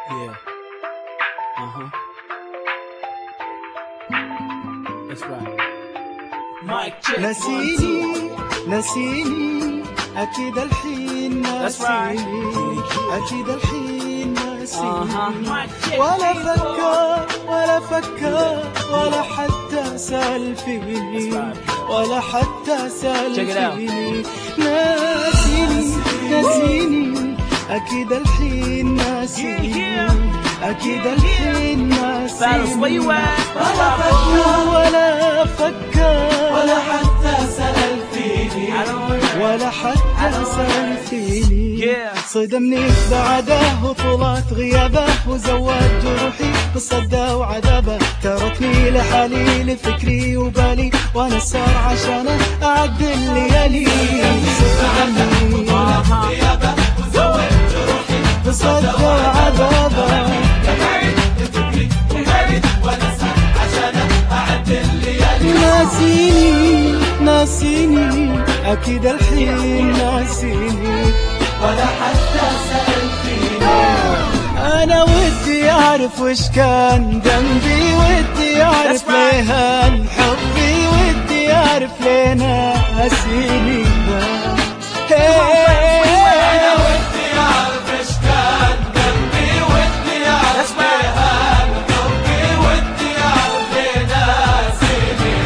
Yeah. That's right. Mic check. نسيني أكيد الحين ناسيني أكيد الحين ناسيني ولا فكر ولا حتى سأل فيني ولا حتى سأل فيني ناسيني أكيد الحين ناسيني أكيد الحين ناسيني ولا فكر ولا حتى سأل فيني ولا حتى سأل فيني صدمني بعده وطولت غيابه وزود جروحي بصده وعذابه تركني لحالي لفكري وبالي وانا سار عشانه اعدل الليالي صدمني غيابه وزود جروحي بصده وعذابه لفكري وبالي وانا سار عشانه اعدل الليالي ناسيني أكيد الحين ناسيني ولا حتى سأل فيني أنا ودي أعرف وش كان ذنبي ودي أعرف ليه حبي ودي أعرف ليه ناسيني أنا ودي أعرف وش كان ذنبي ودي أعرف ليه حبي ودي أعرف ليه ناسيني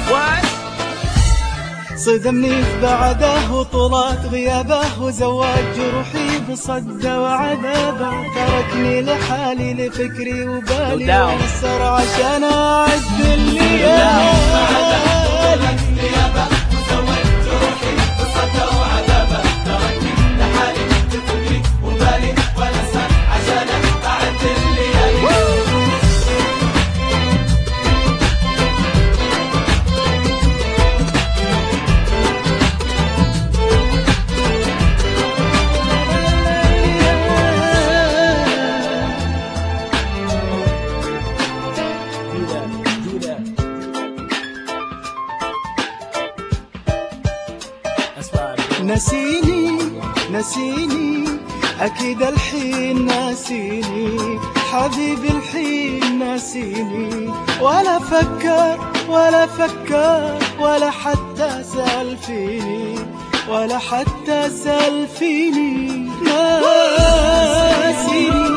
صدمني بعده وطولت غيابه وزود جروحي بصده وعذابه تركني لحالي لفكري وبالي وانسر عشان اعد الليالي غيابه وزود جروحي بصده وعذابه تركني لحالي لفكري وبالي وانسر عشان اعد الليالي نسيني أكيد الحين ناسيني حبيبي الحين ناسيني ولا فكر ولا حتى سأل فيني ولا حتى سأل فيني ناسيني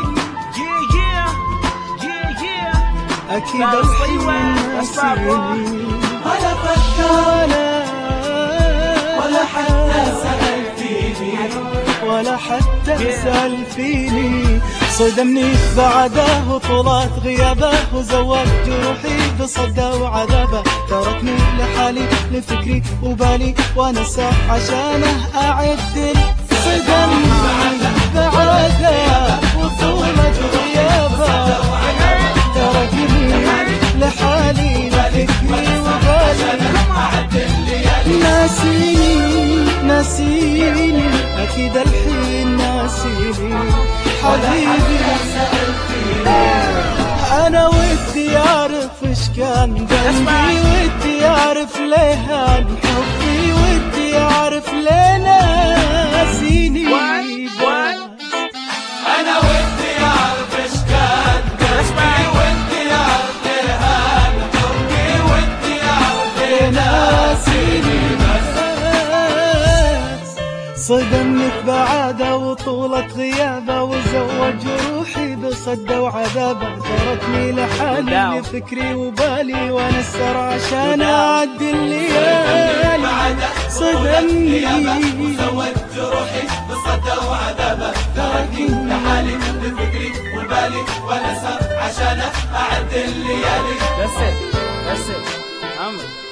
أكيد الحين ناسيني ولا فكر ولا حتى سأل فيني ولا حتى سأل فيني صدمني بعده وطولت غيابه وزود جروحي بصده وعذابه تركني لحالي لفكري وبالي وانا ساح عشانه اعدل صدمني بعده وطولت غيابه تركني لحالي لفكري وبالي ناسيني أكيد الحين ناسيني حبيبي أنا ودي أعرف إيش كان ذنبي ودي أعرف ليه حبي ودي أعرف ليه ناسيني أنا ودي أعرف إيش كان ذنبي ودي أعرف ليه حبي ودي أعرف ليه ناسيني صدمني بعاده وطولت غيابه وزود جروحي بصده وعذابه تركني لحالي لفكري وبالي وانا السر عشان اعدي الليالي صدمني وزود جروحي بصده وعذابه تركني لحالي لفكري وبالي وانا السر عشان اعدي الليالي. That's it.